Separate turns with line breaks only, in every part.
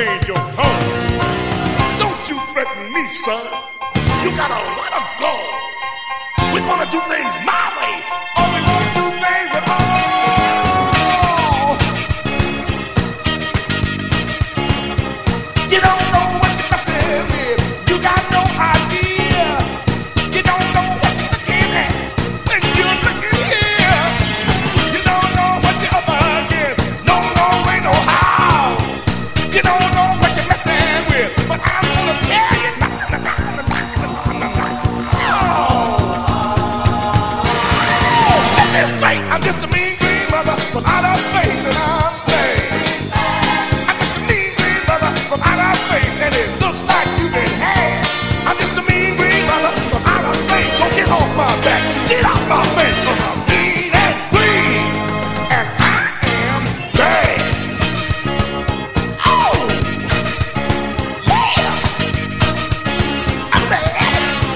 change your tone. Don't you threaten me, son. You gotta let her go. We're gonna do things my way, or we won't do things at all. You don't know what you're messing with. You got no idea. You don't know what you're looking at when you're looking here. You don't know what you're up against. No, way, no how. You don't know what you're messing with, but I'm gonna tell you. Straight. I'm just a mean green mother from outer space, and I'm paid. I'm just a mean green mother from outer space, and it looks like you've been had. I'm just a mean green mother from outer space, so get off my back, get out my face, 'cause I'm mean and green, and I am bad. Oh, yeah, I'm bad.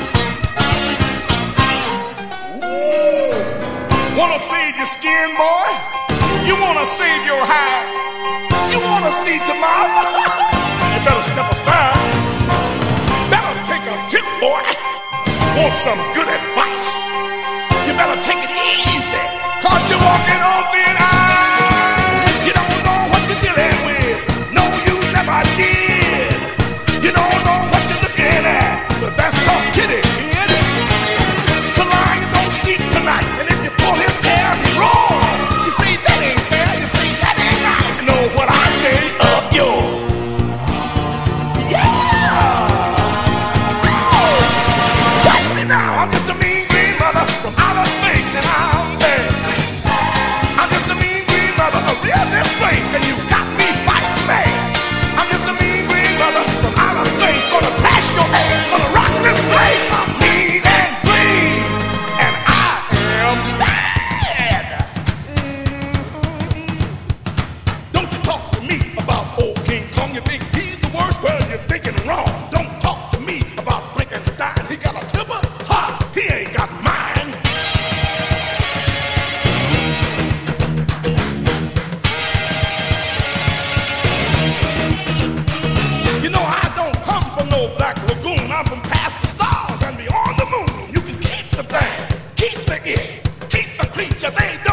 Ooh. Wanna save your skin, boy? You wanna save your hide? You wanna see tomorrow? You better step aside. Better take a tip, boy. Want some good advice? You better take it easy, 'cause you're walking on thin ice. You don't know what you're dealing with. No, you never did. You don't know what you're looking at. But that's tough kitty, kid. The lion don't sleep tonight, and if you pull his tail, he roars. You see, that ain't fair. You see, that ain't nice. You know what I say? Up yours. Yeah! Oh! Watch me now. I'm just a mean green mother from outer space, and I'm bad. I'm just a mean green mother of real this place, and you got me fighting mad. I'm just a mean green mother from outer space, gonna trash your ass, gonna rock this place. I'm mean and green, and I am bad. Don't you talk to me about old King Kong. You think he's the worst? Well, you're thinking wrong. Don't talk to me about Frankenstein. He got a temper? Ha! He ain't got mine. You know, I don't come from no black lagoon. I'm from past the stars and beyond the moon. You can keep the thing, keep the it, keep the creature. They